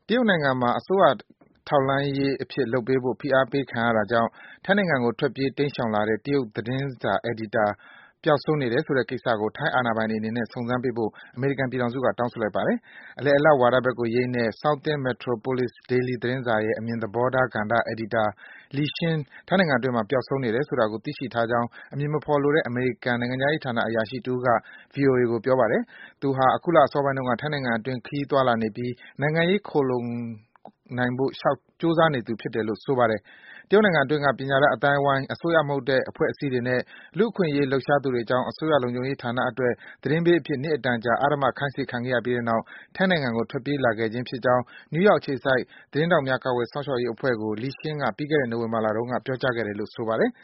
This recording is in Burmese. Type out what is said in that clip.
တရုတ်နိုင်ငံမှာ အစိုးရထောက်လှမ်းရေးအဖြစ်လုပ်ပေးဖို့ ဖိအားပေးခံရတာကြောင့် ထိုင်းနိုင်ငံကို ထွက်ပြေးတိမ်းရှောင်လာတဲ့ တရုတ်သတင်းစာ အယ်ဒီတာ ပျောက်ဆုံးနေတယ်ဆိုတဲ့ကိစ္စကို ထိုင်းအာဏာပိုင်တွေအနေနဲ့ စုံစမ်းပေးဖို့ အမေရိကန်ပြည်ထောင်စုက တောင်းဆိုလိုက်ပါတယ်။ အလယ်အလတ်ဝါဒဘက်ကိုယိမ်းတဲ့ Southern Metropolis Daily သတင်းစာရဲ့ အမြင်သဘောထားကဏ္ဍ အယ်ဒီတာ Li Xin ထိုင်းနိုင်ငံအတွင်းမှာ ပျောက်ဆုံးနေတယ်ဆိုတာကို သိရှိထားကြောင်း အမည်မဖော်လိုတဲ့ အမေရိကန် နိုင်ငံခြားရေးဌာန အရာရှိတဦးက ဗွီအိုအေကို ပြောပါတယ်။ သူဟာ အခုလအစောပိုင်းတုန်းက ထိုင်းနိုင်ငံအတွင်း ခရီးသွားလာနေပြီး နိုင်ငံရေးခိုလှုံနိုင်ဖို့ ကြိုးစားနေသူဖြစ်တယ်လို့ ဆိုပါတယ်။ တရုတ်နိုင်ငံအတွင်းက ပညာတတ်အသိုင်းအဝိုင်း၊ အစိုးရမဟုတ်တဲ့ အဖွဲ့အစည်းတွေနဲ့ လူ့အခွင့်အရေးလှုပ်ရှားသူတွေအကြောင်း အစိုးရလုံခြုံရေးဌာနအတွက် သတင်းပေးအဖြစ် နှစ်အတန်ကြာ အဓမ္မခိုင်းစေခံခဲ့ရပြီးတဲ့နောက် ထိုင်းနိုင်ငံကို ထွက်ပြေးလာခဲ့ခြင်းဖြစ်ကြောင်း နယူးယောက်အခြေစိုက် သတင်းထောက်များ ကာကွယ်စောင့်ရှောက်ရေးအဖွဲ့ကို Li Xin က ပြီးခဲ့တဲ့ နိုဝင်ဘာလတုန်းက ပြောကြားခဲ့တယ်လို့ ဆိုပါတယ်